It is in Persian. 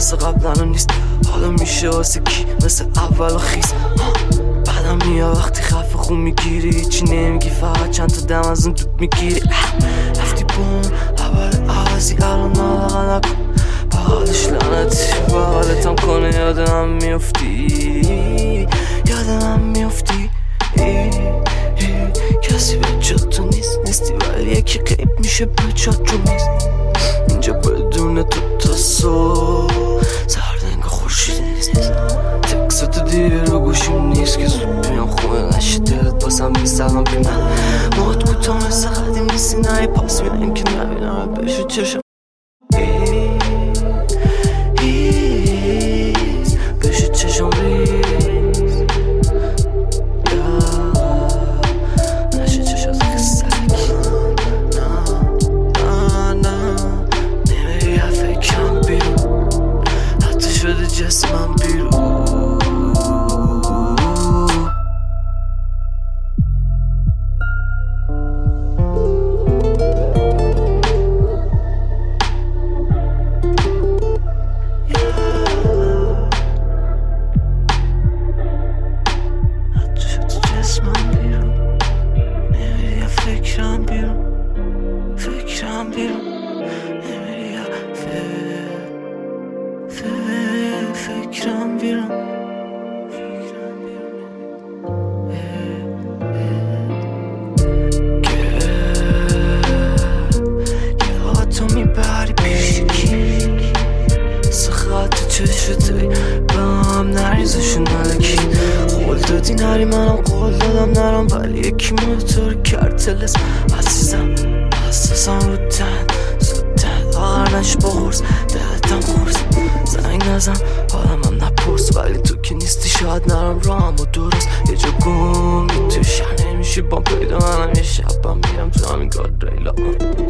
مثل قبلا نیست. حالا میشه واسه کی مثل اول و خیز. بعدم میاد وقتی خفه خون میگیری، چی نمیگی فقط چند تا دم از اون دود میگیری. رفتی بون اول عوضی الان نالاغه نکن، بغلش لعنتی بغلتم کنه یادم میفتی، یادم میفتی. کسی به جات تو نیستی ولی یکی قیب میشه به جات رو میز. اینجا بدون تو صبح سردنگ خورشید نیست. تکست دیگه رو گوشیم نیست که زود بیام خونه نشی دلت باسم نیستم بی من. موت کوتاه مثل قدیم نیستی نه پاس میدیم که نبینم بشه چشم بشه چشم ریز. نشه چشم خستک نه نمیری فکرم بیرون، حتی شده جسمم بیرون. فکرم بیرون نمیری فکرم بیرون. یه تو میبری پیشکی سخط چشتایی با هم نریزشون علکی. قول دادی نری منم قول دادم نرم ولی یکی موتور کرد تلس عزیزم. حساسم رو زودتن آخر نش با غرص دلتم خورس. زنگ نزن حالم هم نپرس ولی تو که نیستی شاید نرم را هم و درست. یه جا گم تو شهر نمیشی با پیدا منم یه شب هم میرم تو همین گاد ریلا.